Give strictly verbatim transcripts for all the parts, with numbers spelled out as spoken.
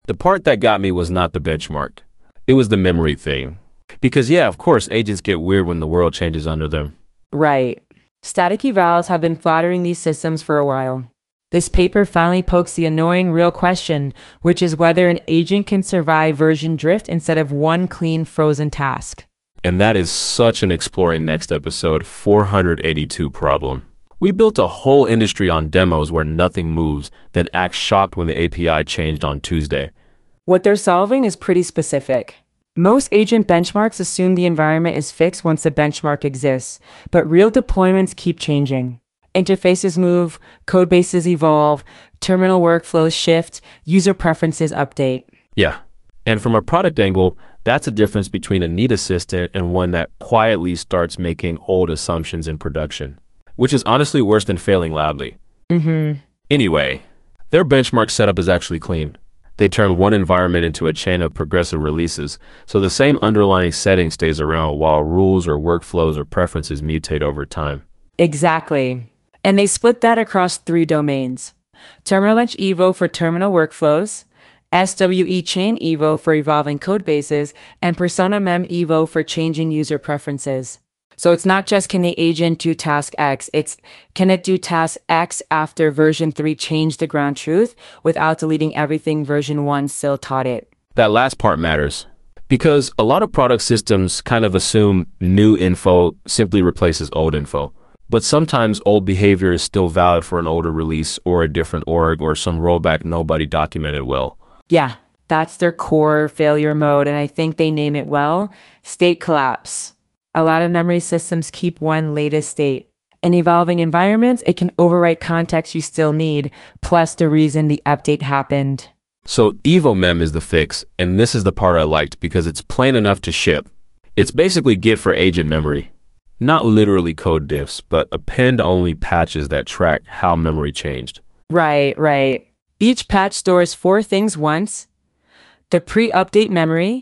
The part that got me was not the benchmark. It was the memory thing. Because yeah, of course, agents get weird when the world changes under them. Right. Static evals have been flattering these systems for a while. This paper finally pokes the annoying real question, which is whether an agent can survive version drift instead of one clean frozen task. And that is such an Exploring Next episode four hundred eighty-two problem. We built a whole industry on demos where nothing moves, then act shocked when the A P I changed on Tuesday. What they're solving is pretty specific. Most agent benchmarks assume the environment is fixed once the benchmark exists, but real deployments keep changing. Interfaces move, code bases evolve, terminal workflows shift, user preferences update. Yeah. And from a product angle, that's a difference between a neat assistant and one that quietly starts making old assumptions in production, which is honestly worse than failing loudly. Mm-hmm. Anyway, their benchmark setup is actually clean. They turn one environment into a chain of progressive releases, so the same underlying setting stays around while rules or workflows or preferences mutate over time. Exactly. And they split that across three domains. Terminal Edge Evo for terminal workflows, S W E Chain Evo for evolving code bases, and Persona Mem Evo for changing user preferences. So it's not just can the agent do task X, it's can it do task X after version three changed the ground truth without deleting everything version one still taught it. That last part matters because a lot of product systems kind of assume new info simply replaces old info. But sometimes old behavior is still valid for an older release or a different org or some rollback nobody documented well. Yeah, that's their core failure mode, and I think they name it well, state collapse. A lot of memory systems keep one latest state. In evolving environments, it can overwrite context you still need, plus the reason the update happened. So EvoMem is the fix, and this is the part I liked because it's plain enough to ship. It's basically Git for agent memory. Not literally code diffs, but append-only patches that track how memory changed. Right, right. Each patch stores four things once: the pre-update memory,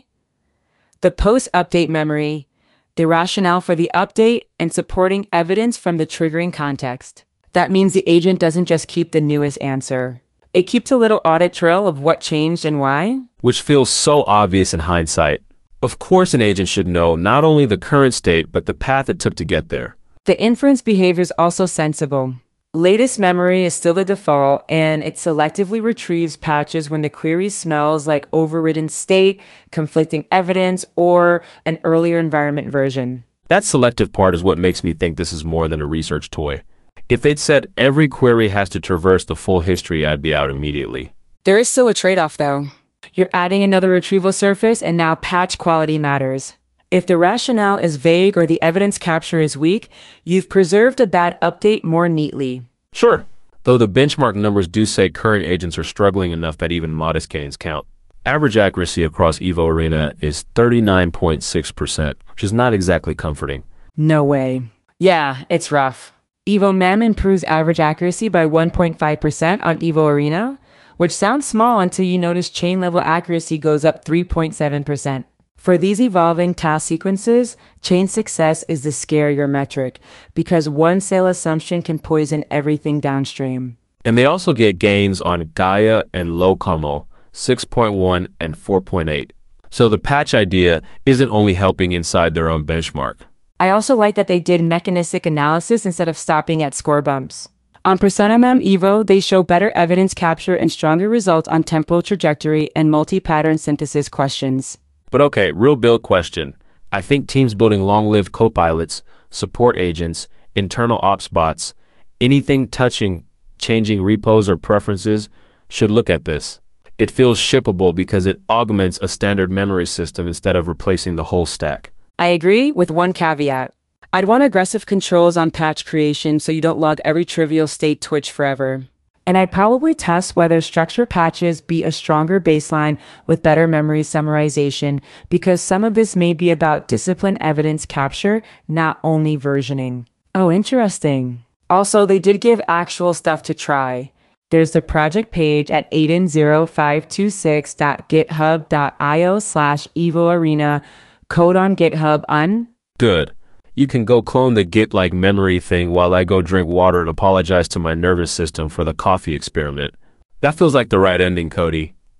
the post-update memory, the rationale for the update, and supporting evidence from the triggering context. That means the agent doesn't just keep the newest answer. It keeps a little audit trail of what changed and why. Which feels so obvious in hindsight. Of course an agent should know not only the current state, but the path it took to get there. The inference behavior is also sensible. Latest memory is still the default, and it selectively retrieves patches when the query smells like overridden state, conflicting evidence, or an earlier environment version. That selective part is what makes me think this is more than a research toy. If they'd said every query has to traverse the full history, I'd be out immediately. There is still a trade-off, though. You're adding another retrieval surface, and now patch quality matters. If the rationale is vague or the evidence capture is weak, you've preserved a bad update more neatly. Sure, though the benchmark numbers do say current agents are struggling enough that even modest gains count. Average accuracy across Evo Arena is thirty-nine point six percent, which is not exactly comforting. No way. Yeah, it's rough. EvoMem improves average accuracy by one point five percent on Evo Arena, which sounds small until you notice chain-level accuracy goes up three point seven percent. For these evolving task sequences, chain success is the scarier metric, because one sale assumption can poison everything downstream. And they also get gains on Gaia and LOCOMO, six point one and four point eight. So the patch idea isn't only helping inside their own benchmark. I also like that they did mechanistic analysis instead of stopping at score bumps. On Persona Mem Evo, they show better evidence capture and stronger results on temporal trajectory and multi-pattern synthesis questions. But okay, real build question. I think teams building long-lived copilots, support agents, internal ops bots, anything touching changing repos or preferences should look at this. It feels shippable because it augments a standard memory system instead of replacing the whole stack. I agree, with one caveat. I'd want aggressive controls on patch creation so you don't log every trivial state twitch forever. And I'd probably test whether structured patches be a stronger baseline with better memory summarization, because some of this may be about disciplined evidence capture, not only versioning. Oh, interesting. Also, they did give actual stuff to try. There's the project page at aiden zero five two six dot github dot io slash evo arena, code on GitHub un. Good. You can go clone the Git-like memory thing while I go drink water and apologize to my nervous system for the coffee experiment. That feels like the right ending, Cody.